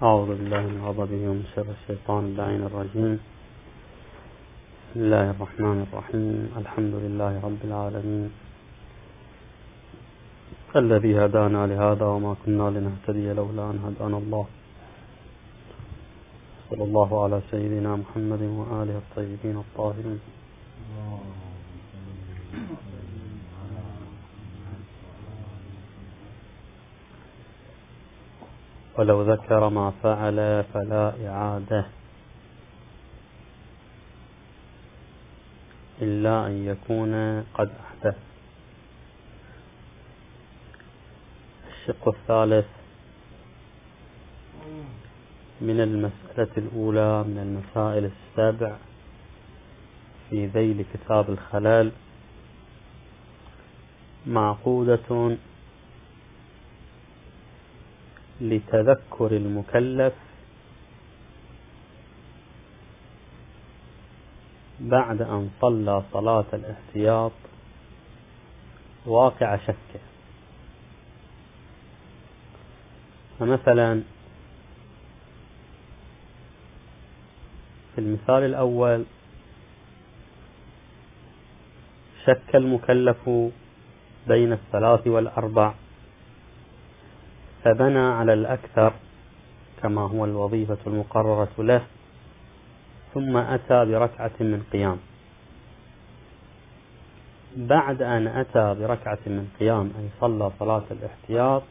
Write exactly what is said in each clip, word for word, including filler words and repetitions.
أعوذ بالله من غضبه ومن شر الشيطان اللعين الرجيم. بسم الله الرحمن الرحيم. الحمد لله رب العالمين الذي هدانا لهذا وما كنا لنهتدي لولا أن هدانا الله. صلى الله على سيدنا محمد وآله الطيبين الطاهرين. ولو ذكر ما فعل فلا إعادة إلا أن يكون قد أحدث. الشق الثالث من المسألة الأولى من المسائل السبع في ذيل كتاب الخلال معقودة لتذكر المكلف بعد أن صلى صلاة الاحتياط واقع شكه. فمثلا في المثال الأول شك المكلف بين الثلاث والأربع فبنى على الأكثر كما هو الوظيفة المقررة له، ثم أتى بركعة من قيام. بعد أن أتى بركعة من قيام أي صلى صلاة الاحتياط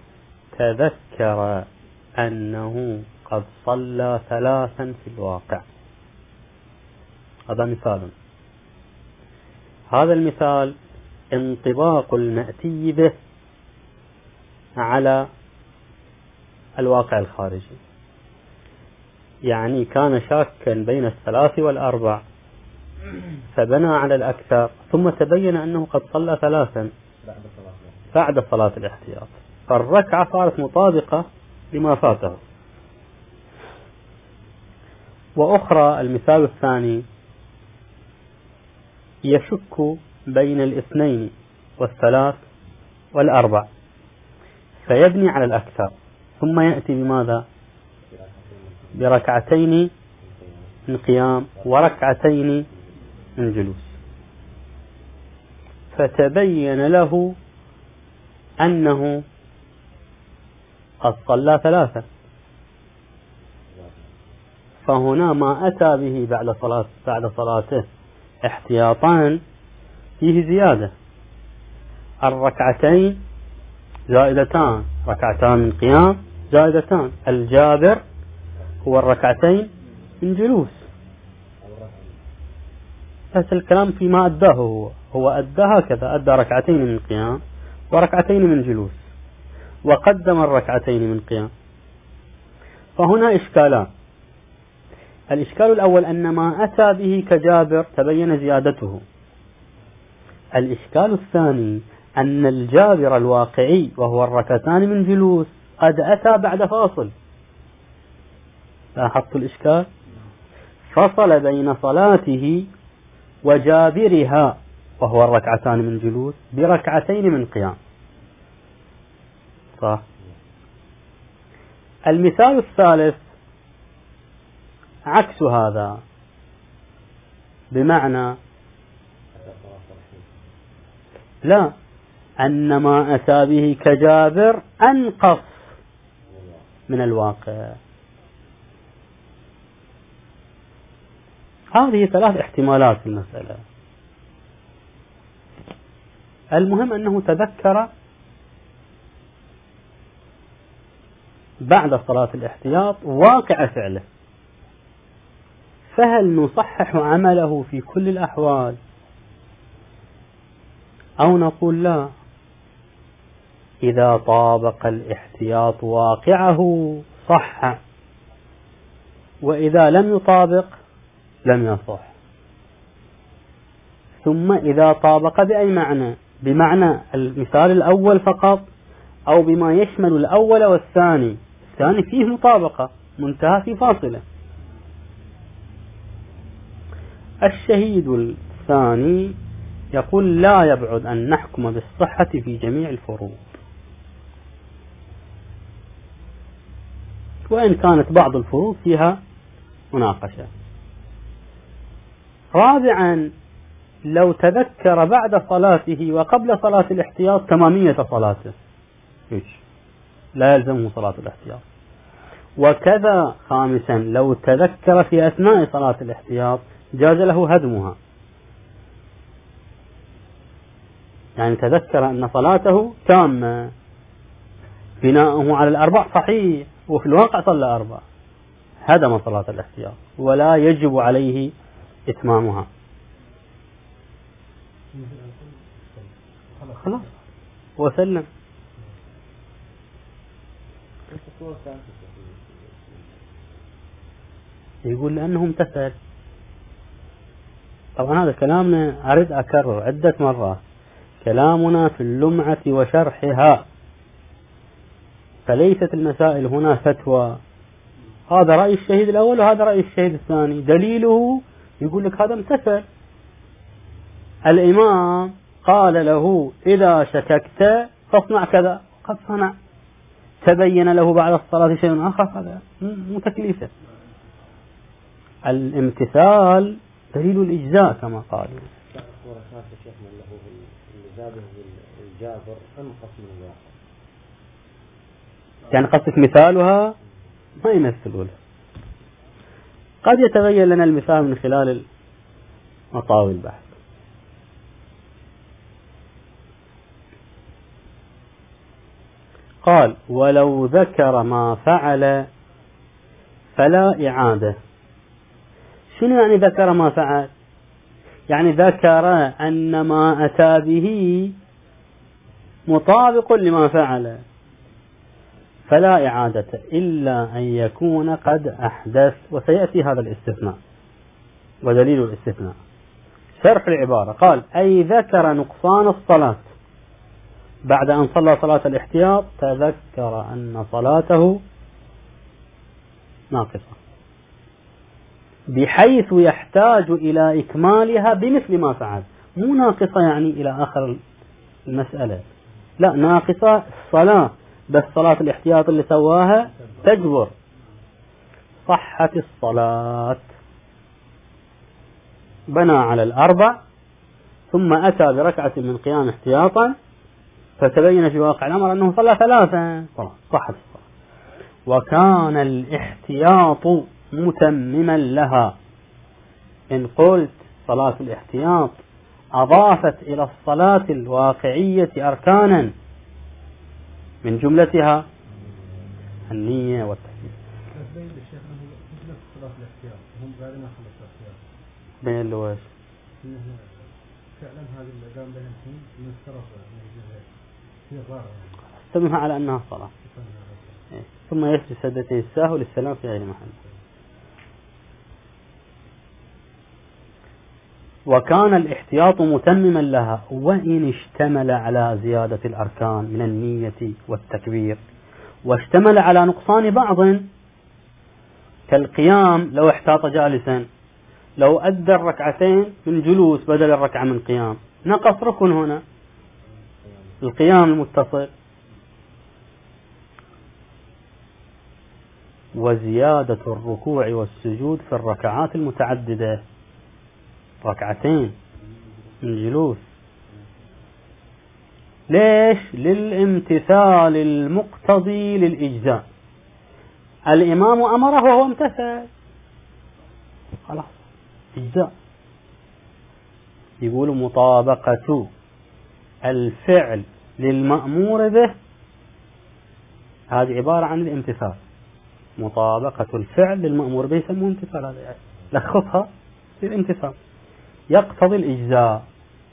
تذكر أنه قد صلى ثلاثا في الواقع. هذا مثال. هذا المثال انطباق المأتي به على الواقع الخارجي، يعني كان شاكا بين الثلاث والأربع فبنى على الأكثر، ثم تبين أنه قد صلى ثلاثا بعد صلاة الاحتياط، فالركعة صارت مطابقة لما فاته. وأخرى المثال الثاني يشك بين الاثنين والثلاث والأربع فيبني على الأكثر، ثم يأتي بماذا؟ بركعتين من قيام وركعتين من جلوس، فتبين له أنه قد صلى ثلاثة، فهنا ما أتى به بعد صلاة بعد صلاته احتياطان فيه زيادة. الركعتين زائدتان، ركعتان من قيام زائدتان. الجابر هو الركعتين من جلوس. بس الكلام فيما أداه هو هو أدى هكذا، أدى ركعتين من قيام وركعتين من جلوس وقدم الركعتين من قيام. فهنا إشكالان. الإشكال الأول أن ما أتى به كجابر تبين زيادته. الإشكال الثاني أن الجابر الواقعي وهو الركعتان من جلوس قد أتى بعد فاصل. لاحظت الإشكال؟ فصل بين صلاته وجابرها وهو الركعتان من جلوس بركعتين من قيام. صح. المثال الثالث عكس هذا، بمعنى لا أن ما أتى به كجابر أنقص من الواقع. هذه ثلاث احتمالات في المسألة. المهم أنه تذكر بعد صلاة الاحتياط واقع فعله، فهل نصحح عمله في كل الأحوال أو نقول لا، إذا طابق الاحتياط واقعه صح، وإذا لم يطابق لم يصح. ثم إذا طابق بأي معنى؟ بمعنى المثال الأول فقط أو بما يشمل الأول والثاني؟ الثاني فيه مطابقة منتهى في فاصلة. الشهيد الثاني يقول لا يبعد أن نحكم بالصحة في جميع الفروض. وإن كانت بعض الفروق فيها مناقشة. رابعا لو تذكر بعد صلاته وقبل صلاة الاحتياط تمامية صلاته لا يلزمه صلاة الاحتياط. وكذا خامسا لو تذكر في أثناء صلاة الاحتياط جاز له هدمها، يعني تذكر أن صلاته تامة بناؤه على الأربع صحيح وفي الواقع صلى أربع، هدم صلاة الاحتياط ولا يجب عليه إتمامها. خلاص وسلم. يقول لأنه امتثل. طبعا هذا كلامنا أريد أكرر عدة مرات، كلامنا في اللمعة وشرحها، فليست المسائل هنا فتوى هذا رأي الشهيد الأول وهذا رأي الشهيد الثاني. دليله يقول لك هذا امتثل، الإمام قال له إذا شككت فاصنع كذا قد صنع، تبين له بعد الصلاة شيء آخر هذا مو تكليفه. الامتثال دليل الإجزاء كما قالوا. يعني قصدك مثالها ما يمثلونه، قد يتغير لنا المثال من خلال مطاوي البحث. قال ولو ذكر ما فعل فلا إعادة. شنو يعني ذكر ما فعل؟ يعني ذكر أن ما أتى به مطابق لما فعل، فلا إعادة إلا أن يكون قد أحدث. وسيأتي هذا الاستثناء ودليل الاستثناء. شرح العبارة قال أي ذكر نقصان الصلاة بعد أن صلى صلاة الاحتياط، تذكر أن صلاته ناقصة بحيث يحتاج إلى إكمالها بمثل ما فعل. مو ناقصة يعني إلى آخر المسألة، لا، ناقصة الصلاة بس صلاة الاحتياط اللي سواها تجبر. صحت الصلاة، بنى على الأربع ثم أتى بركعة من قيام احتياطا فتبين في واقع الأمر أنه صلى ثلاثة، صحت الصلاة. وكان الاحتياط متمما لها. إن قلت صلاة الاحتياط أضافت إلى الصلاة الواقعية أركانا من جملتها النية والتكبير. بين اللواش فعلا هذه اللي قام بها الحين من الصلاة هي ضارة، استمها على أنها صلاة. ثم يسجد سجدتي السهو للسلام في غير محل. وكان الاحتياط متمما لها وإن اشتمل على زيادة الأركان من النية والتكبير، واشتمل على نقصان بعض كالقيام لو احتاط جالسا، لو أدى الركعتين من جلوس بدل الركعة من قيام نقص ركن هنا القيام المتصل. وزيادة الركوع والسجود في الركعات المتعددة، ركعتين من جلوس، ليش؟ للامتثال المقتضي للإجزاء. الإمام أمره وهو امتثل، خلاص إجزاء. يقول مطابقة الفعل للمأمور به، هذه عبارة عن الامتثال. مطابقة الفعل للمأمور به يسموه امتثال، هذا يعني لخصها في الامتثال يقتضي الإجزاء.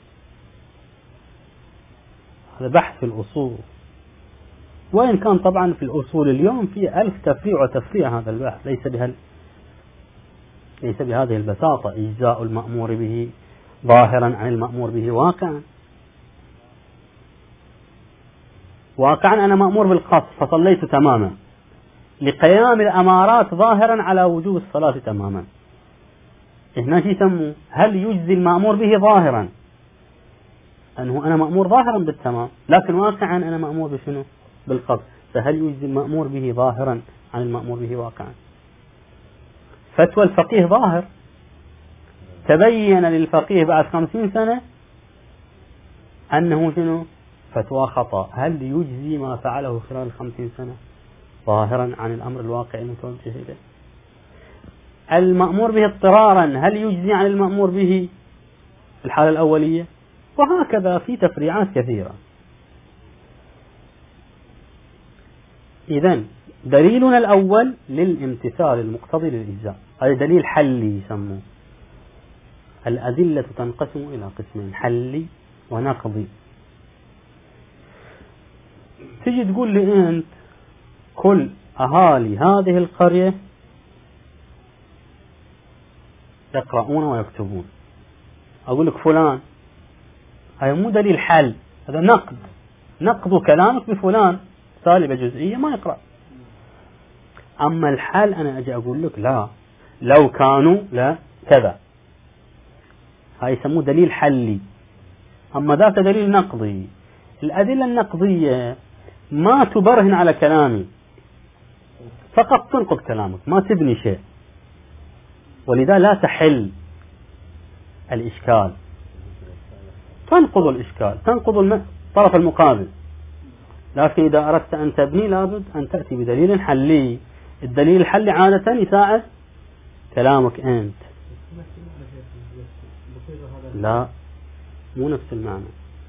هذا بحث في الأصول، وإن كان طبعا في الأصول اليوم في ألف تفريع وتفريع هذا البحث، ليس بها ليس بهذه البساطة. إجزاء المأمور به ظاهرا عن المأمور به واقعا. واقعا أنا مأمور بالقصر فصليت تماما، لقيام الأمارات ظاهرا على وجوب الصلاة تماما. هنا شو يسموه؟ هل يجزي المأمور به ظاهرا؟ أنه أنا مأمور ظاهرا بالتمام، لكن واقعا أنا مأمور بشنو؟ بالقصر. فهل يجزي المأمور به ظاهرا عن المأمور به واقعا. فتوى الفقيه ظاهر، تبين للفقيه بعد خمسين سنة أنه شنو؟ فتوى خطأ. هل يجزي ما فعله خلال الخمسين سنة ظاهرا عن الأمر الواقع المتوجه إليه؟ المأمور به اضطرارا هل يجزي عن المأمور به في الحالة الأولية؟ وهكذا في تفريعات كثيرة. إذن دليلنا الأول للامتثال المقتضي للإجزاء، هذا دليل حلي يسموه. الأدلة تنقسم إلى قسمين، حلي ونقضي. تجي تقول لي أنت كل أهالي هذه القرية يقرؤون ويكتبون، أقول لك فلان، هذا مو دليل حل، هذا نقد، نقض كلامك بفلان سالبة جزئية ما يقرأ. أما الحل أنا أجي أقول لك لا، لو كانوا لا كذا، هاي يسموه دليل حلي. أما ذاك دليل نقضي. الأدلة النقضية ما تبرهن على كلامي، فقط تنقض كلامك، ما تبني شيء، ولذا لا تحل الإشكال، تنقض الإشكال، تنقض الطرف المقابل. لكن إذا أردت أن تبني لابد أن تأتي بدليل حلي. الدليل الحلي عادة يساعد كلامك أنت. لا، مو نفس المعنى.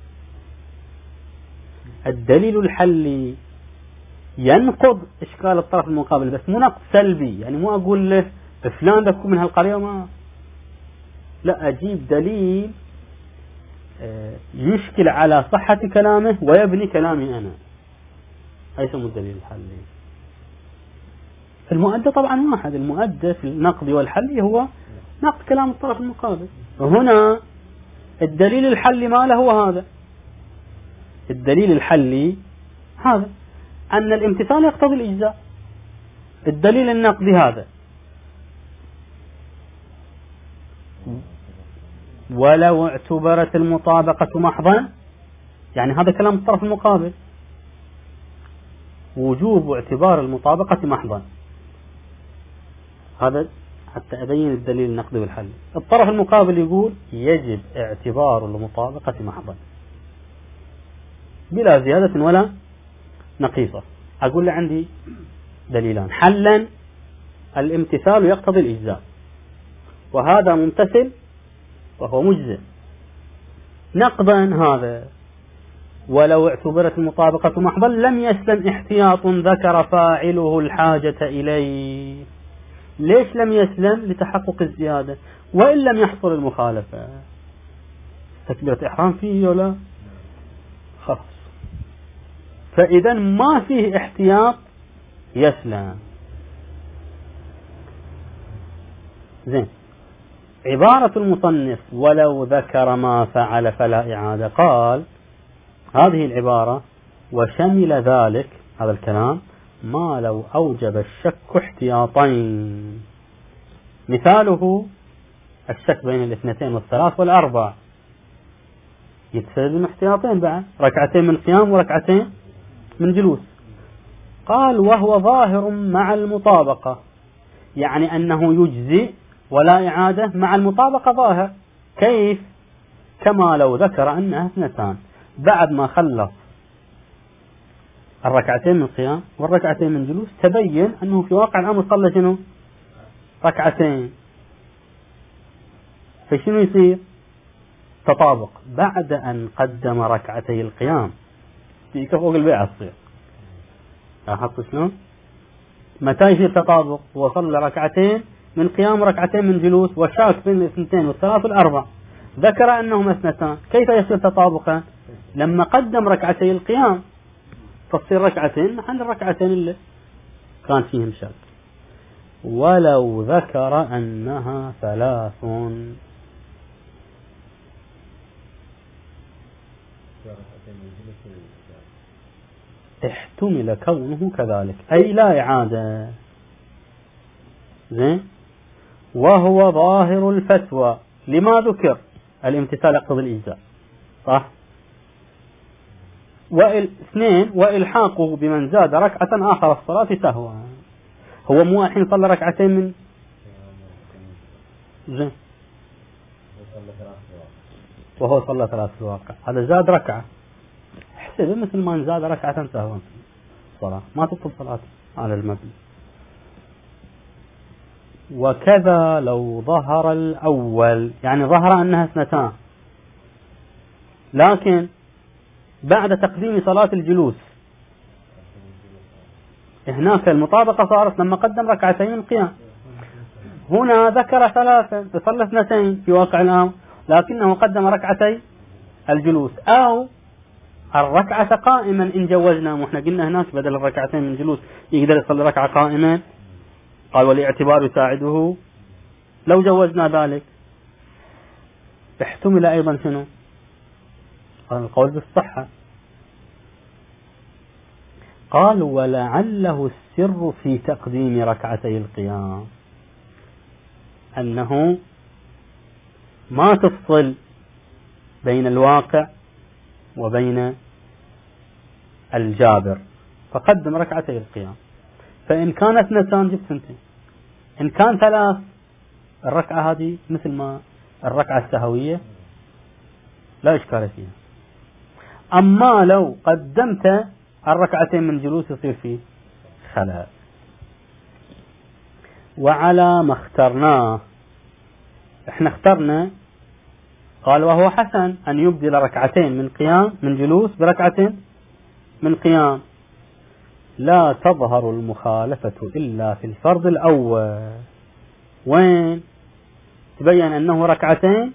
الدليل الحلي ينقض إشكال الطرف المقابل، بس مو نقد سلبي، يعني مو أقول له فلان ده من هالقرية ما، لا، أجيب دليل يشكل على صحة كلامه ويبني كلامي أنا، هاي يسمى الدليل الحلي. المؤدى طبعا واحد، المؤدى في النقد والحل هو نقد كلام الطرف المقابل. وهنا الدليل الحلي ما له هو هذا، الدليل الحلي هذا أن الامتثال يقتضي الإجزاء. الدليل النقدي هذا ولو اعتبرت المطابقة محضا، يعني هذا كلام الطرف المقابل، وجوب اعتبار المطابقة محضا. هذا حتى أبين الدليل النقدي والحل. الطرف المقابل يقول يجب اعتبار المطابقة محضا بلا زيادة ولا نقيصة. أقول له عندي دليلان، حلا الامتثال يقتضي الإجزاء، وهذا ممتثل وهو مجزئ. نقضا هذا ولو اعتبرت المطابقة محضا لم يسلم احتياط ذكر فاعله الحاجة إليه. ليش لم يسلم؟ لتحقق الزيادة، وإن لم يحصل المخالفة. تكبيرة إحرام فيه ولا خلاص، فإذا ما فيه احتياط يسلم. زين، عبارة المصنف ولو ذكر ما فعل فلا إعادة، قال هذه العبارة وشمل ذلك هذا الكلام ما لو أوجب الشك احتياطين. مثاله الشك بين الاثنتين والثلاث والأربع، يتسلم احتياطين بعد، ركعتين من قيام وركعتين من جلوس. قال وهو ظاهر مع المطابقة، يعني أنه يجزي ولا إعادة مع المطابقة ظاهر. كيف؟ كما لو ذكر أنها اثنتان، بعد ما خلص الركعتين من قيام والركعتين من جلوس تبين أنه في واقع الأمر صلى شنو؟ ركعتين. فشنو يصير؟ تطابق. بعد أن قدم ركعتي القيام في فوق البيعة تصير. لاحظت شلون؟ متى يصير تطابق؟ وصلى ركعتين من قيام وركعتين من جلوس، وشاك بين الاثنتين والثلاث والأربع، ذكر أنهما اثنتان. كيف يصير تطابقا؟ لما قدم ركعتي القيام تصير ركعتين محل الركعتين اللي كان فيهم شك. ولو ذكر أنها ثلاث احتمل كونه كذلك، أي لا إعادة. زين، وهو ظاهر الفتوى لما ذكر الامتثال يقتضي الإجزاء، صح؟ واثنين وإلحاقه بمن زاد ركعة آخر الصلاة سهوا. هو مو الحين صلى ركعتين من زين وهو صلى ثلاث في الواقع، هذا زاد ركعة، احسب مثل ما زاد ركعة سهوا الصلاة ما تبطل صلاته على المبني. وكذا لو ظهر الأول، يعني ظهر أنها اثنتان، لكن بعد تقديم صلاة الجلوس هناك المطابقة صارت لما قدم ركعتين القيام، هنا ذكر ثلاثة فصلى اثنتين في واقع الأمر، لكنه قدم ركعتي الجلوس أو الركعة قائما إن جوزنا، وإحنا قلنا هناك بدل الركعتين من جلوس يقدر يصلي ركعة قائما، قال والاعتبار يساعده لو جوزنا ذلك. احتمل أيضا شنو؟ قال القول بالصحة، قال ولعله السر في تقديم ركعتي القيام أنه ما تفصل بين الواقع وبين الجابر، فقدم ركعتي القيام، فإن كانت اثنتان جبت ثنتين، إن كان ثلاث الركعة هذه مثل ما الركعة السهوية لا إشكال فيها. أما لو قدمت الركعتين من جلوس يصير فيه خلل. وعلى ما اخترناه، احنا اخترنا قال وهو حسن أن يبدل ركعتين من قيام من جلوس بركعتين من قيام، لا تظهر المخالفة إلا في الفرض الأول، وين تبين أنه ركعتين،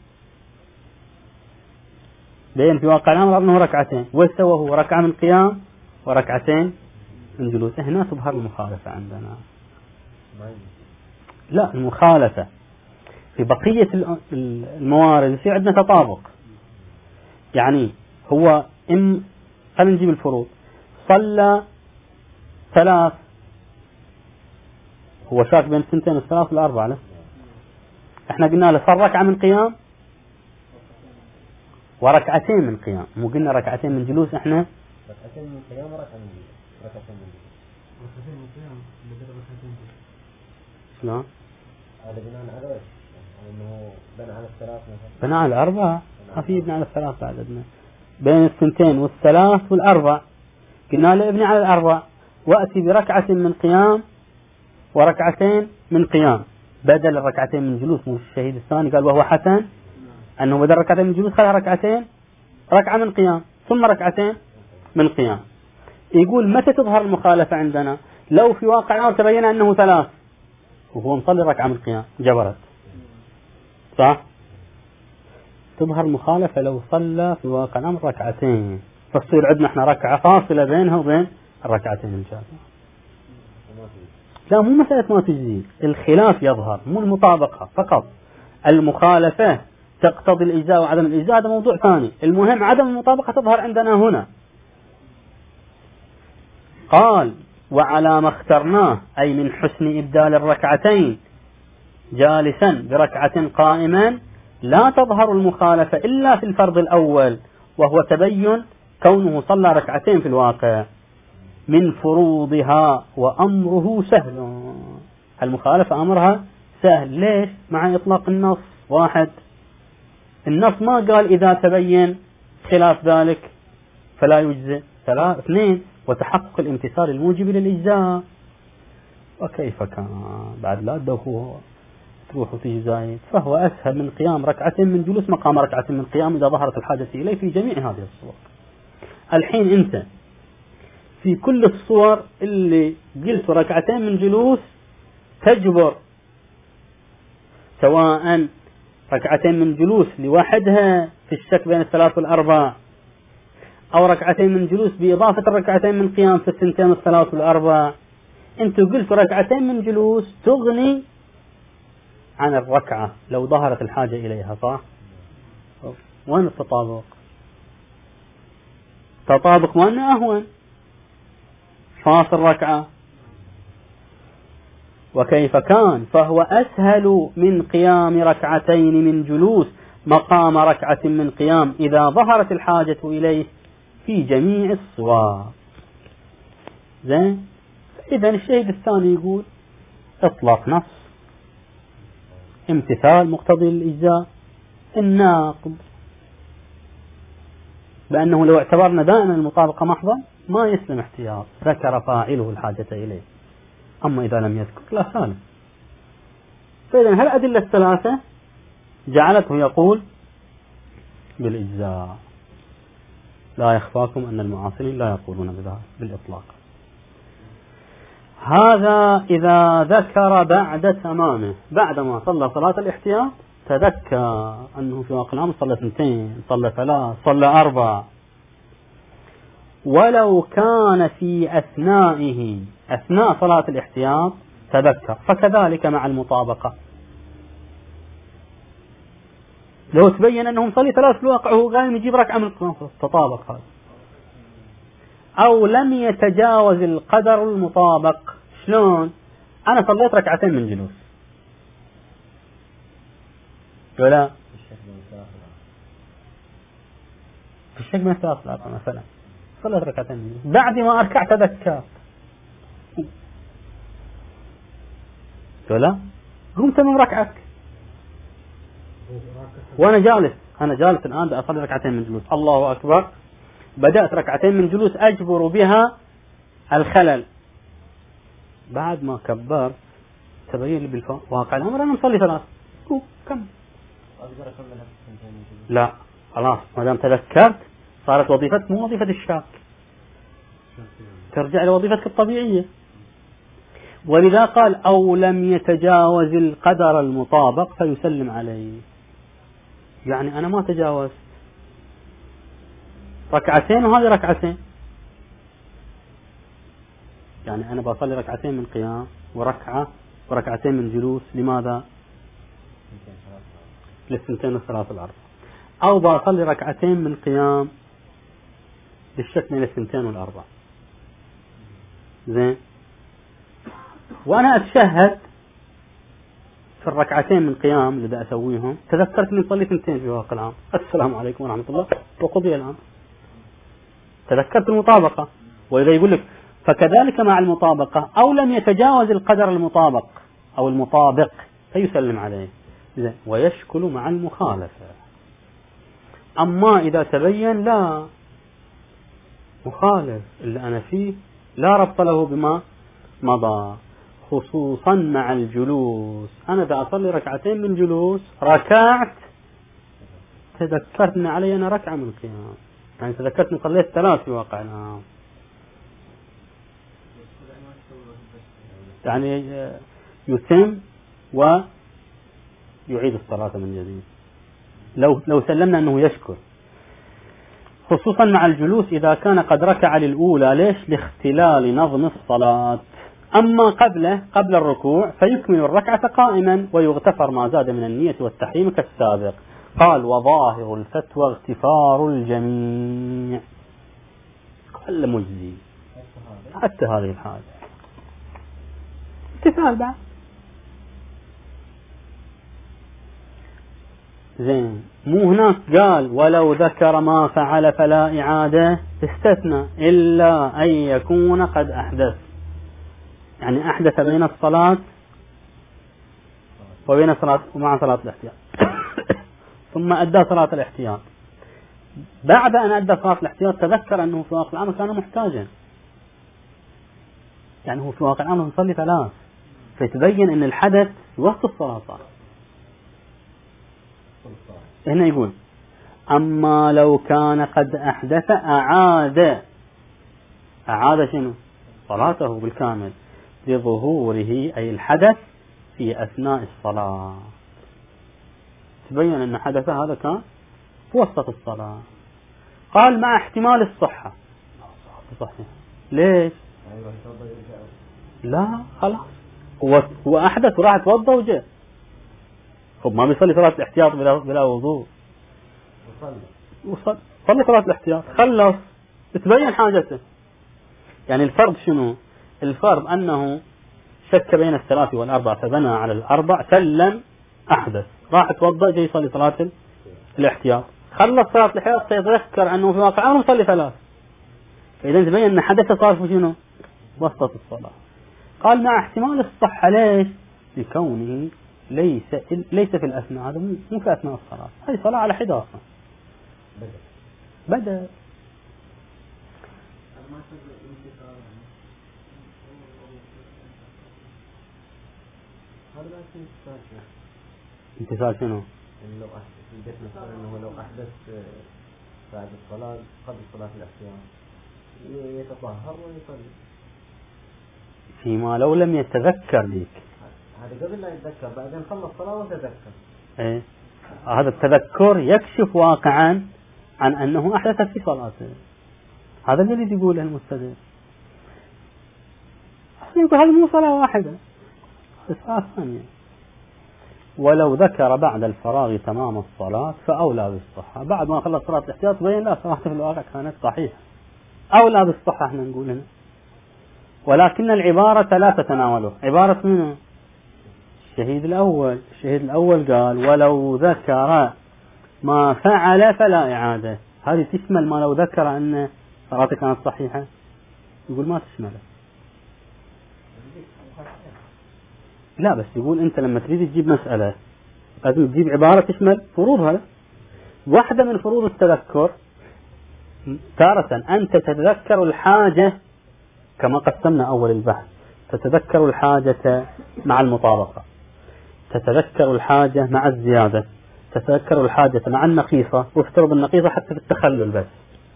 بين في واقع الأمر أنه ركعتين، وسوى هو ركعة من قيام وركعتين من جلوس، هنا تظهر المخالفة عندنا. لا، المخالفة في بقية الموارد في عندنا تطابق، يعني هو إم خلينا نجيب الفروض، صلى ثلاث، هو شاك بين الثنتين والثلاث والأربعة له، احنا قلنا له صار ركعة من قيام وركعتين من قيام، مو قلنا ركعتين من جلوس، احنا ركعتين من قيام وركعة من جلوس، ركعتين من جلوس، ركعتين من قيام بدل ركعتين من جلوس. شلون؟ هذا بناء على ايش؟ انه بناء على الثلاث مثلا. بناء على الأربعة، ما في بناء على الثلاث بعد عندنا. بين الثنتين والثلاث والأربع قلنا له ابني على الأربع وأتي بركعة من قيام وركعتين من قيام بدل الركعتين من جلوس. مو الشهيد الثاني قال وهو حسن أنه بدل ركعتين من جلوس خلى ركعتين ركعة من قيام ثم ركعتين من قيام. يقول متى تظهر المخالفة عندنا؟ لو في واقع الأمر تبين أنه ثلاث وهو مصلي ركعة من قيام جبرت، صح؟ تظهر المخالفة لو صلى في واقع الأمر ركعتين، فتصير عندنا احنا ركعة فاصلة بينها وبين الركعتين الجاية. لا، مو مسألة ما تجزي، الخلاف يظهر مو المطابقة فقط، المخالفة تقتضي الإجزاء وعدم الإجزاء هذا موضوع ثاني، المهم عدم المطابقة تظهر عندنا هنا. قال وعلى ما اخترناه أي من حسن إبدال الركعتين جالسا بركعة قائما لا تظهر المخالفة إلا في الفرض الأول، وهو تبين كونه صلى ركعتين في الواقع من فروضها وأمره سهل. المخالفة أمرها سهل، ليش؟ مع إطلاق النص واحد، النص ما قال إذا تبين خلاف ذلك فلا يجزئ، ثلاث اثنين وتحقق الامتثال الموجب للإجزاء. وكيف كان بعد لا تدوخوا تروح وتيجي زايد، فهو أسهل من قيام ركعتين من جلوس مقام ركعتين من قيام إذا ظهرت الحاجة إليه في جميع هذه الصور. الحين أنت في كل الصور اللي قلت ركعتين من جلوس تجبر، سواء ركعتين من جلوس لوحدها في الشك بين الثلاث والأربع، أو ركعتين من جلوس بإضافة الركعتين من قيام في الثنتين والثلاث والأربع. أنت قلت ركعتين من جلوس تغني عن الركعة لو ظهرت الحاجة إليها، صح؟ وين التطابق؟ تطابق وين أهون؟ فاصل ركعة. وكيف كان فهو أسهل من قيام ركعتين من جلوس مقام ركعة من قيام إذا ظهرت الحاجة إليه في جميع الصور. زين؟ إذا الشهيد الثاني يقول إطلاق نص، امتثال مقتضي الإجزاء، الناقض بأنه لو اعتبرنا دائما المطابقة محضا ما يسلم احتياط، ذكر فاعله الحاجة إليه، أما إذا لم يذكر لا سالم. فإذا هالأدلة الثلاثة جعلته يقول بالإجزاء. لا يخفاكم أن المعاصرين لا يقولون بذلك بالإطلاق. هذا إذا ذكر بعد تمامه، بعدما صلى صلاة الاحتياط تذكر أنه في واقع الأمر صلى اثنتين، صلى ثلاث، صلى أربع، ولو كان في أثنائه أثناء صلاة الاحتياط تذكر، فكذلك مع المطابقة. لو تبين أنه مصلي ثلاث في الواقع وهو قايم يجيب ركعة من القيام تطابق هذا. أو لم يتجاوز القدر المطابق. شلون؟ أنا صليت ركعتين من جلوس ولا في الشك من الثلاث الأربعة مثلا، صليت ركعتين من جلوس، بعد ما أركع تذكرت ولا قمت من ركعتك وأنا جالس، أنا جالس الآن بأصلي ركعتين من جلوس، الله أكبر، بدأت ركعتين من جلوس أجبر بها الخلل، بعد ما كبرت تبين لي بالواقع الأمر أنا مصلي ثلاث، كم لا خلاص ما دام تذكرت صارت وظيفتك مو وظيفة الشاك، ترجع لوظيفتك الطبيعية. ولذا قال أو لم يتجاوز القدر المطابق فيسلم عليه، يعني أنا ما تجاوزت ركعتين وهذه ركعتين، يعني أنا بصلي ركعتين من قيام وركعة وركعتين من جلوس، لماذا؟ للثنتين والثلاث والأربع، أو بصلي ركعتين من قيام للشك بين الثنتين والأربع، زين، وأنا أتشهد في الركعتين من قيام اللي بدي أسويهم تذكرت إني صلي ثنتين في واقع العام، السلام عليكم ورحمة الله وقضي الآن، تذكرت المطابقة. وإذا يقول لك فكذلك مع المطابقة أو لم يتجاوز القدر المطابق أو المطابق فيسلم عليه، ويشكل مع المخالفة. أما إذا تبين لا مخالف اللي أنا فيه لا ربط له بما مضى، خصوصا مع الجلوس، أنا دا أصلي ركعتين من جلوس ركعت تذكرتني علي أنا ركعة من القيام، يعني تذكرتني صليت ثلاث في واقع العام، يعني يتم ويعيد الصلاة من جديد لو لو سلمنا أنه يشكر، خصوصا مع الجلوس إذا كان قد ركع للأولى، ليش؟ لاختلال نظم الصلاة. أما قبله قبل الركوع فيكمل الركعة قائما ويغتفر ما زاد من النية والتحريم كالسابق. قال وظاهر الفتوى اغتفار الجميع، قال مجزي حتى هذه الحاجة امتثال بعد، زين. مو هناك قال ولو ذكر ما فعل فلا إعادة، استثنى إلا أن يكون قد أحدث، يعني أحدث بين الصلاة وبين الصلاة ومع صلاة الاحتياط ثم أدى صلاة الاحتياط، بعد أن أدى صلاة الاحتياط تذكر أنه في واقع الأمر كان محتاجا، يعني هو في واقع الأمر يصلي ثلاث، فتبين أن الحدث في وقت الصلاة صار. هنا يقول أما لو كان قد أحدث أعاد، أعاد شنو؟ صلاته بالكامل لظهوره أي الحدث في أثناء الصلاة، تبين أن حدث هذا كان في وسط الصلاة. قال مع احتمال الصحة، صحيح. ليش؟ لا خلاص هو هو أحدث وراح توضأ وجاء، خب ما بيصلي صلاة الاحتياط بلا بلا وضوء، وصل صلي صلاة الاحتياط خلص تبين حاجته. يعني الفرض شنو؟ الفرض أنه شك بين الثلاث والأربع فبنى على الأربع، سلم أحدث، راح توضأ جاي يصلي صلاة الاحتياط، خلص صلاة الاحتياط تذكر أنه في واقع أمره مصلي ثلاث، فإذا تبين أن حدث صار في شنو؟ وسط الصلاة. قال مع احتمال الصحة. ليش؟ لكونه ليس ليس في الأثناء، هذا مو في أثناء الصلاة، هذه صلاة على حدة أصلا. بدأ امتثال شنو؟ لو أحدث مثلا أنه لو أحدث بعد الصلاة قبل صلاة الاحتياط يتطهر ويصلي فيما لو لم يتذكر ذيك. هذا قبل لا يتذكر، بعدين خلص الصلاة وتذكر. ايه هذا التذكر يكشف واقعا عن أنه أحدث في صلاته. هذا الذي يقوله المستدل. يقول هذه مو صلاة واحدة، صلاة ثانية. ولو ذكر بعد الفراغ تمام الصلاة فأولى بالصحة. بعد ما خلص صلاة الاحتياط بين لا صلاة في الواقع كانت صحيحة، أولى بالصحة احنا نقول هنا. ولكن العبارة لا تتناوله. عبارة منه الشهيد الأول. الشهيد الأول قال ولو ذكر ما فعل فلا إعادة. هذه تشمل ما لو ذكر أن صلاته كانت صحيحة؟ يقول ما تشمله. لا بس يقول أنت لما تريد تجيب مسألة لازم تجيب عبارة تشمل فروضها. واحدة من فروض التذكر تارة أنت تتذكر الحاجة كما قسمنا أول البحث، تتذكر الحاجة مع المطابقة، تتذكر الحاجة مع الزيادة، تتذكر الحاجة مع النقيصة، وافترض النقيصة حتى في التخلل بس،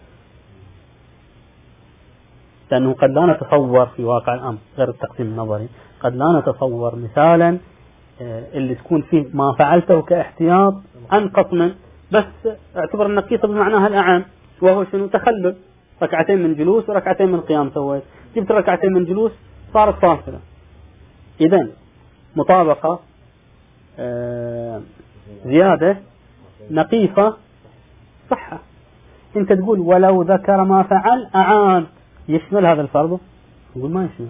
لأنه قد لا نتصور في واقع الأمر غير التقسيم النظري، قد لا نتصور مثالا اللي تكون فيه ما فعلته كاحتياط أنقص من، بس اعتبر النقيصة بمعناها الأعم وهو شنو؟ تخلل، ركعتين من جلوس وركعتين من قيام سويت، جبت ركعتين من جلوس صارت فاصلة. إذن مطابقة، آه زيادة، نقيصة، صحة. انت تقول ولو ذكر ما فعل أعاد، يشمل هذا الفرض؟ يقول ما يشمل.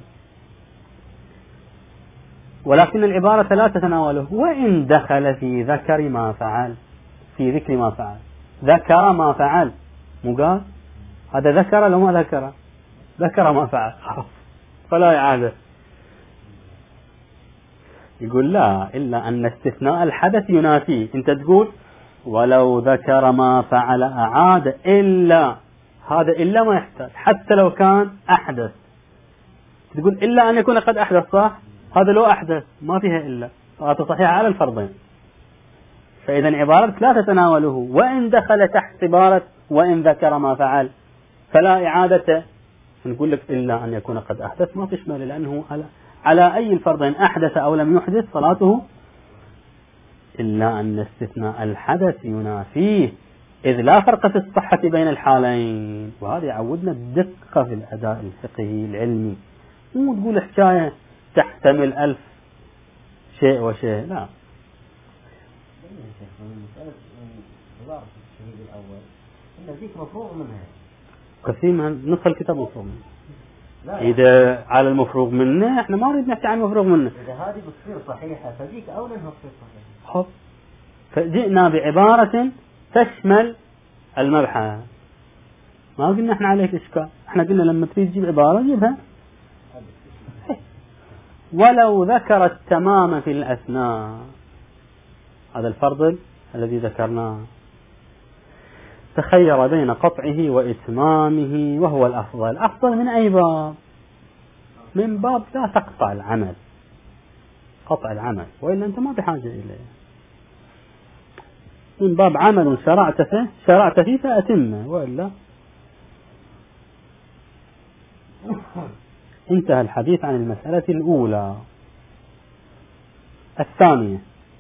ولكن العبارة لا تتناوله. وإن دخل في ذكر ما فعل، في ذكر ما فعل، ذكر ما فعل، مو قال هذا ذكر لو ما ذكر، ذكر ما فعل فلا إعادة. يقول لا، إلا أن استثناء الحدث ينافيه. أنت تقول ولو ذكر ما فعل أعاد، إلا هذا إلا ما يحتاج حتى لو كان أحدث. تقول إلا أن يكون قد أحدث، صح؟ هذا لو أحدث ما فيها إلا، صلاته صحيحة على الفرضين. فإذا عبارة لا تتناوله. وإن دخل تحت عبارة وإن ذكر ما فعل فلا إعادة، نقول لك إلا أن يكون قد أحدث ما تشمل، لأنه على, على أي الفرضين أحدث أو لم يحدث صلاته. إلا أن استثناء الحدث ينافيه، إذ لا فرق في الصحة بين الحالين. وهذا يعودنا الدقة في الأداء الفقهي العلمي، مو تقول حكاية تحتمل ألف شيء وشيء، لا. كثير من نصف الكتاب مفروغ منه. إذا على المفروغ منه احنا ما نريد نحكي عن المفروغ منه. إذا هذه بتصير صحيحة فذيك أولا هو تصير صحيحة. حب. فجئنا بعبارة تشمل المبحث. ما قلنا احنا عليك إشكال، احنا قلنا لما تريد تجيب عبارة جيبها. ولو ذكر التمام في الأثناء، هذا الفرض الذي ذكرناه، تخير بين قطعه وإتمامه وهو الأفضل. أفضل من أي باب؟ من باب لا تقطع العمل، قطع العمل، وإلا أنت ما بحاجة إليه. من باب عمل شرعت فيه شرعت فيه فأتمه، وإلا انتهى الحديث عن المسألة الأولى. الثانية،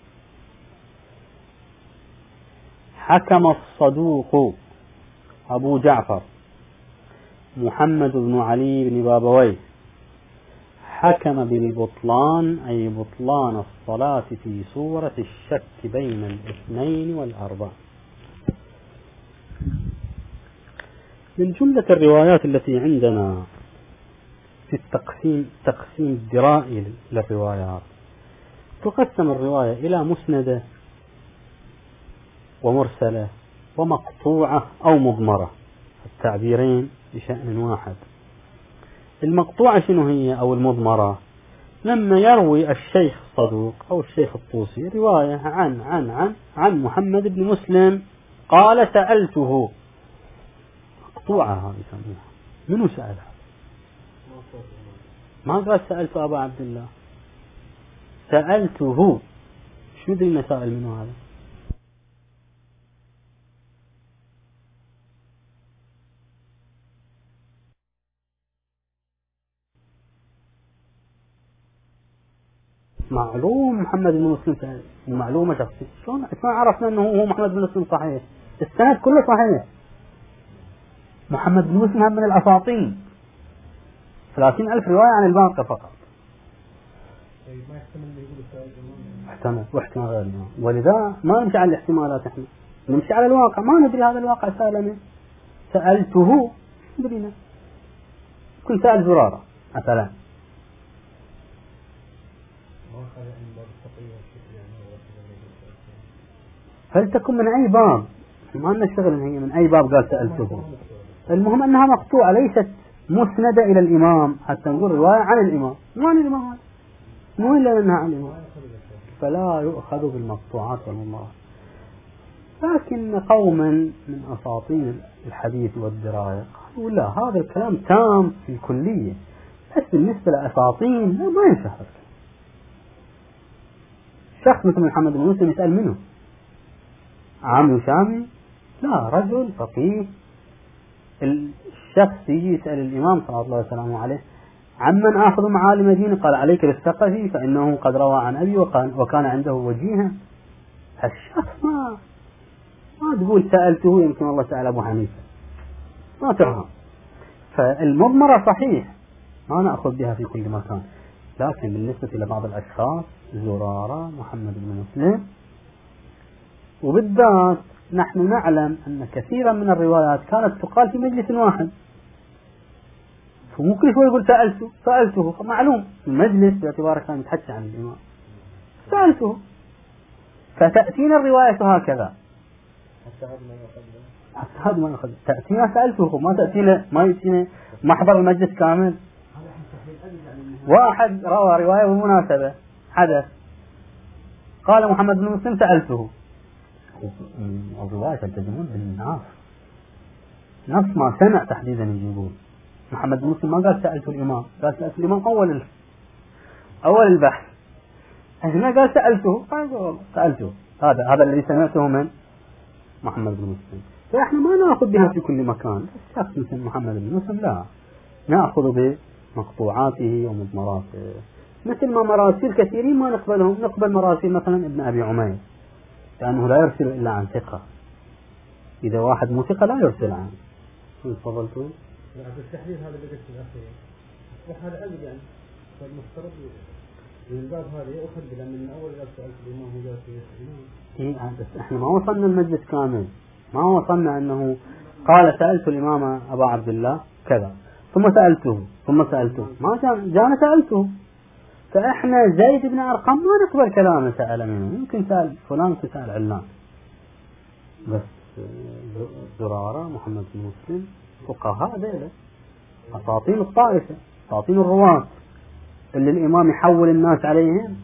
حكم الصدوق أبو جعفر محمد بن علي بن بابويه، حكم بالبطلان، أي بطلان الصلاة في صورة الشك بين الاثنين والأربع. من جملة الروايات التي عندنا في التقسيم تقسيم الدرائي للروايات، تقسم الرواية إلى مسندة ومرسلة ومقطوعة أو مضمرة، التعبيرين بشأن واحد. المقطوعة شنو هي أو المضمرة؟ لما يروي الشيخ الصدوق أو الشيخ الطوسي رواية عن عن عن عن محمد بن مسلم قال سألته، مقطوعة هذه يسموها. منو سألها؟ ما قال سألت أبا عبد الله، سألته. شو ذي المسائل منو هذا؟ معلوم محمد بن مسلم معلومة شخصية. شلون شلون عرفنا أنه هو محمد بن مسلم صحيح؟ السند كله صحيح. محمد بن مسلم من الأساطين، ثلاثين ألف رواية عن الباقي فقط. احتمل واحتمال غير الإمام، ولذا ما نمشي على الاحتمالات، احنا نمشي على الواقع. ما ندري هذا الواقع سألني سألته، ندرينا كنت سأل زرارة مثلا. فلتكن من أي باب، ما لنا شغل هي من أي باب قال سألته. المهم أنها مقطوعة ليست مسندة إلى الإمام حتى نقول رواية عن الإمام. ما عن الإمام هذا، مو إلا أنها عن الإمام، فلا يؤخذ بالمقطوعات والمضمرات. لكن قوما من أساطين الحديث والدراية قالوا لا، هذا الكلام تام في الكلية، بس بالنسبة لأساطين لا، ما ينفع. شخص مثل محمد بن مسلم يسأل منه عامي وشامي؟ لا، رجل فقيه. الشخص يجي يسأل الإمام صلى الله عليه وسلم عليه عمن آخذ معالم دينه، قال عليك بالثقفي فإنه قد روى عن أبي وكان عنده وجيها. هالشخص ما ما تقول سألته يمكن الله سأل أبو حنيفة، ما تفهم. فالمضمرة صحيح ما نأخذ بها في كل مكان، لكن بالنسبة لبعض الأشخاص زرارة محمد بن مسلم وبالذات نحن نعلم أن كثيرا من الروايات كانت تقال في مجلس واحد، فمو كل شوي يقول سألته سألته. معلوم المجلس باعتباره كان يتحدث عن الإمام، سألته. فتأتينا الرواية هكذا، حتى هذا ما يأخذ. تأتينا سألته، ما تأتينا ما يأتينا محضر المجلس كامل. واحد روى رواية بالمناسبة حدث قال محمد بن مسلم سألته، الرواية تلتزمون بالنص، نص ما سمع تحديدا يجيبون. محمد بن مسلم ما قال سألته الإمام، قال سألته الإمام أول أول البحث. هنا قال سألته، قال سألته. هذا هذا الذي سمعته من محمد بن مسلم. فإحنا ما نأخذ بها في كل مكان. الشخص مثل محمد بن مسلم لا نأخذ بمقطوعاته ومضمراته، مثل ما مراسيل كثيرين ما نقبلهم. نقبل مراسيل مثلا ابن أبي عمير لأنه لا يرسل إلا عن ثقة. إذا واحد مو ثقة لا يرسل عنه. شو تفضلتوا؟ لا بالتحديد هذا بدأت في الأخير وهذا عدد يعني، فالمفترض من الباب هذا يأخذ بلا من أول لا سألت الإمام هو جالس يسألون. إيه بس إحنا ما وصلنا المجلس كامل، ما وصلنا أنه قال سألت الإمام أبا عبد الله كذا ثم سألته ثم سألته، ما جاء جاء سألته. فإحنا زيد بن أرقم ما نقبل كلامه سأل منه، يمكن سأل فلان سأل علان. بس زرارة محمد بن مسلم فقهاء ذيلا أساطين الطائفة، أساطين الرواة اللي الإمام يحول الناس عليهم،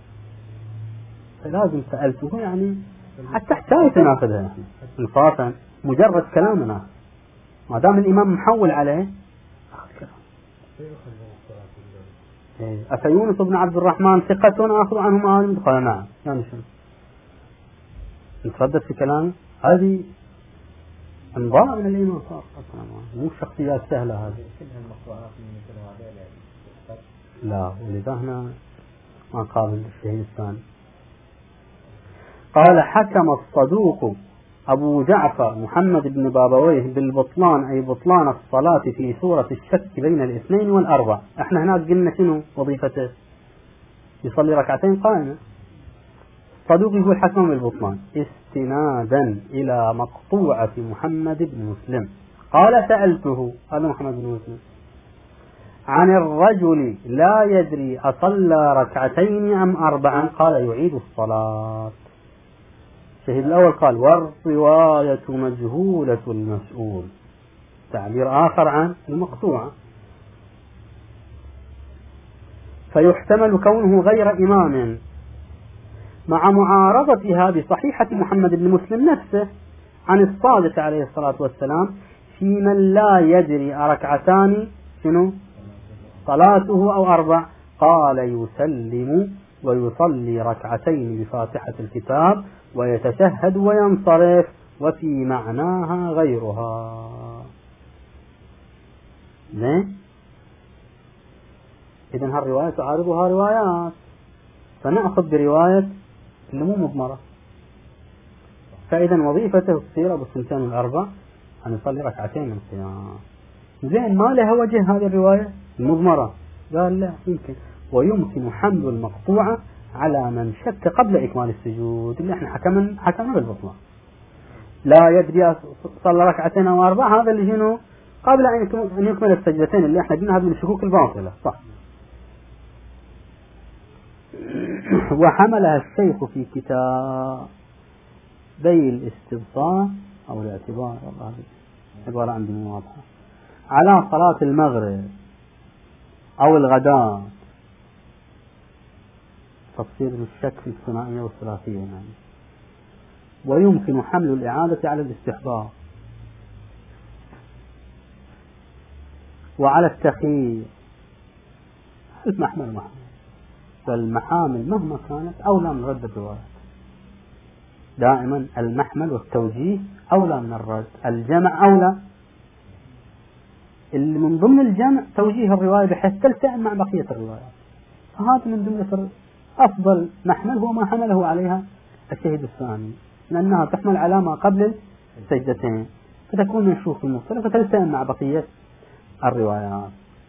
فلازم سألته يعني حتى حكاية ناخذها احنا انصافا، مجرد كلامنا ما دام الإمام محول عليه أخذ كلام. أفيونس بن عبد الرحمن ثقة أخذ عنه معالم؟ قال نعم. يعني شو نتردد في كلامه؟ هذه انضاء من الإمام صار، مو شخصيات سهلة هذه. لا، ولذا هنا ما قابل الشيء الثاني. قال حكم الصدوق أبو جعفر محمد بن بابويه بالبطلان، أي بطلان الصلاة في سورة الشك بين الاثنين والأربع. احنا هناك قلنا شنو وظيفته؟ يصلي ركعتين قائمة. الصدوق يقول حكم بالبطلان استنادا إلى مقطوعة محمد بن مسلم قال سألته، هذا محمد بن مسلم، عن الرجل لا يدري أصلى ركعتين أم أربعا، قال يعيد الصلاة. الشهيد الأول قال والرواية مجهولة المسؤول، تعبير آخر عن المقطوعة. فيحتمل كونه غير إمام، مع معارضتها بصحيحة محمد بن مسلم نفسه عن الصادق عليه الصلاة والسلام في من لا يدري أركعتان شنو صلاته أو أربع، قال يسلم ويصلي ركعتين بفاتحة الكتاب ويتشهد وينصرف، وفي معناها غيرها. ليه؟ إذن هالرواية تعارضها روايات، فنأخذ برواية اللي مو مضمرة. فإذا وظيفته تصير أبو الثنتين الأربع أن يصلي ركعتين من القيام. زين، ما لها وجه هذه الرواية المضمرة؟ قال لا يمكن، ويمكن حمل المقطوعة على من شك قبل إكمال السجود اللي احنا حكمنا حكمنا بالبطلان. لا يدري صلى ركعتين أو أربع، هذا اللي شنو قبل أن يكمل السجدتين اللي احنا قلنا هذه من الشكوك الباطلة، صح. وحملها الشيخ في كتاب بي الاستبصار أو الاعتبار، والله عبارة عندي مو واضحة، على صلاة المغرب أو الغداء، تفسير الشك في الثنائية والثلاثية يعني. ويمكن حمل الإعادة على الاستحباب وعلى التخيير، المحمل محمل، فالمحامل مهما كانت أولى من رد الرواية. دائما المحمل والتوجيه أولى من الرد، الجمع أولى. اللي من ضمن الجمع توجيه الرواية بحيث تلتئم مع بقية الروايات، فهذا من ضمن أفضل محمل هو ما حمله عليها الشهيد الثاني، لأنها تحمل على ما قبل السجدتين، فتكون نشوف المختلفة فتلتئم مع بقية الروايات.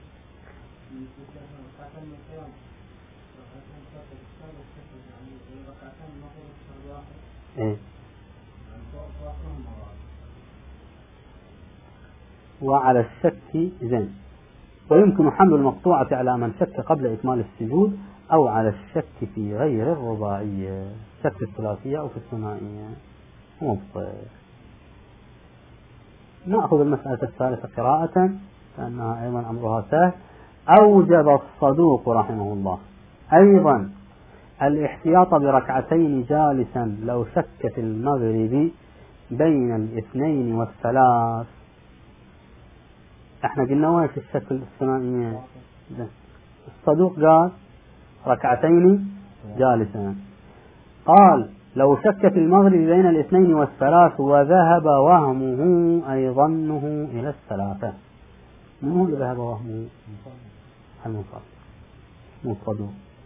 إيه؟ وعلى الشك زين، ويمكن حمل المقطوعة على من شك قبل إكمال السجود أو على الشك في غير الرباعية، شك في الثلاثية أو في الثنائية مبطل. نأخذ المسألة الثالثة قراءة لأنها أيضا أمرها سهل. أوجب الصدوق رحمه الله أيضا الاحتياط بركعتين جالسا لو شك في المغرب بين الاثنين والثلاث. احنا قلنا وين في الشك الثنائية؟ الصدوق قال ركعتين جالسا، قال لو شك في المغرب بين الاثنين والثلاث وذهب وهمه أي ظنه إلى الثلاثة. من هو اللي ذهب وهمه؟ المصدوق. مو الصدوق.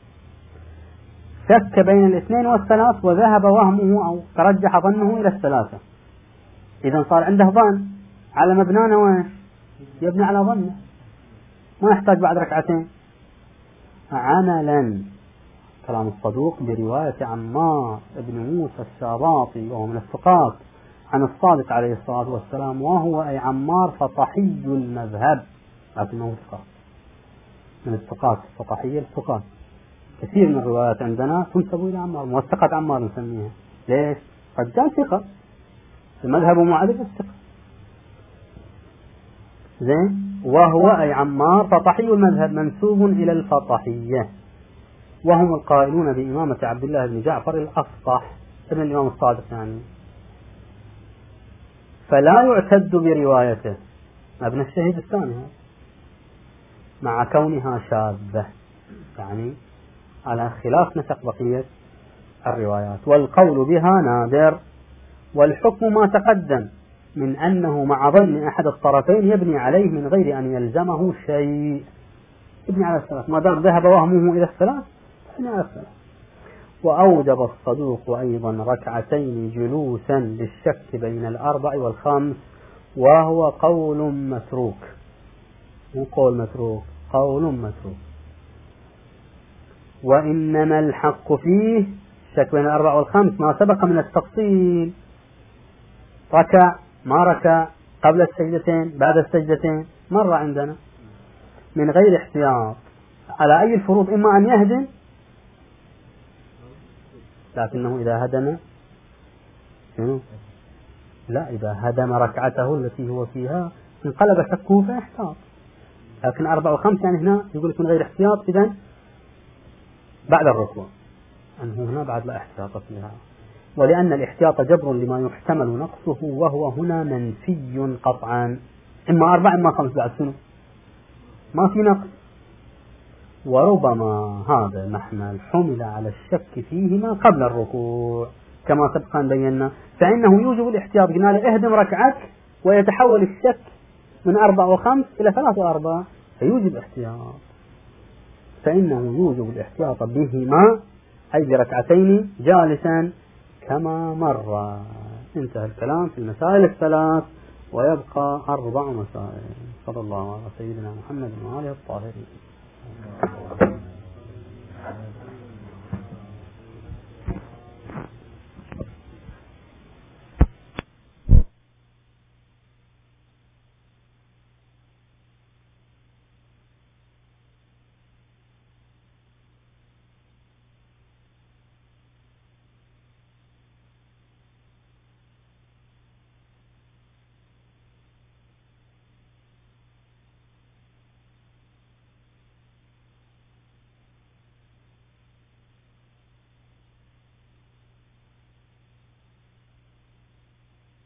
شك بين الاثنين والثلاث وذهب وهمه أو ترجح ظنه إلى الثلاثة، إذا صار عنده ظن على مبنانا وين؟ يبني على ظنه، ما يحتاج بعد ركعتين. عملا كلام الصدوق برواية عمار بن موسى الشاباطي وهو من الثقات عن الصادق عليه الصلاة والسلام، وهو أي عمار فطحي المذهب، لكنه ثقة من الثقات الفطحية الثقات. كثير من الروايات عندنا تنسب إلى عمار، موثقة عمار نسميها. ليش؟ رجال ثقة، المذهب معادل الثقة. زين، وهو أي عمار فطحي المذهب منسوب إلى الفطحية، وهم القائلون بإمامة عبد الله بن جعفر الأفطح ابن الإمام الصادق يعني، فلا يعتد بروايته ابن الشهيد الثاني مع كونها شاذة، يعني على خلاف نسق بقية الروايات. والقول بها نادر، والحكم ما تقدم من أنه مع ظن أحد الطرفين يبني عليه من غير أن يلزمه شيء. يبني على الثلاث، ما دام ذهب وهمه إلى الثلاث يبني على الثلاث. وأوجب الصدوق أيضا ركعتين جلوسا للشك بين الأربع والخمس، وهو قول متروك، مو قول متروك، قول متروك. وإنما الحق فيه الشك بين الأربع والخمس ما سبق من التفصيل، ركع ما ركع، قبل السجدتين بعد السجدتين، مرة عندنا من غير احتياط على أي الفروض، إما أن يهدم، لكنه إذا هدم شنو؟ لا، إذا هدم ركعته التي هو فيها انقلب شكه فاحتاط، لكن أربع وخمس يعني هنا يقول لك من غير احتياط، إذن بعد الركوع، أنه هنا بعد لا احتياط فيها، ولأن الاحتياط جبر لما يحتمل نقصه، وهو هنا منفي قطعا، إما أربع إما خمس بعد سنة ما في نقص. وربما هذا محمل حمل على الشك فيهما قبل الركوع كما سبقا بينا، فإنه يوجب الاحتياط. قلنا له اهدم ركعتك ويتحول الشك من أربع وخمس إلى ثلاث وأربع، فيوجب احتياط، فإنه يوجب الاحتياط بهما أي بركعتين جالسا كما مر. انتهى الكلام في المسائل الثلاث، ويبقى أربع مسائل. صلى الله على سيدنا محمد وآله الطاهرين.